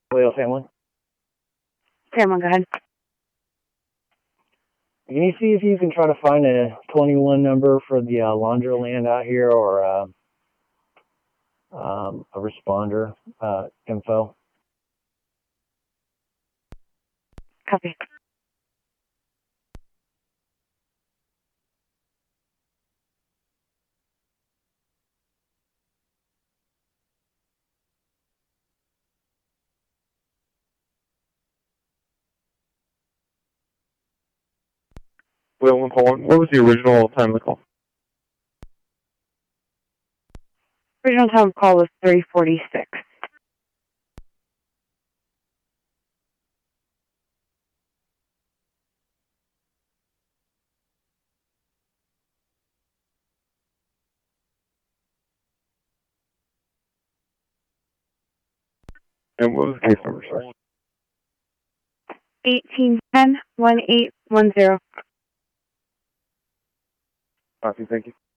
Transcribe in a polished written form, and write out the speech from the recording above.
Whale family. Family, go ahead. Can you see if you can try to find a 21 number for the Laundroland out here, or a responder info? Copy. Whale 141, what was the original time of the call? Original time of call was 3:46. And what was the case number, sorry? 1810-1810. Copy, thank you.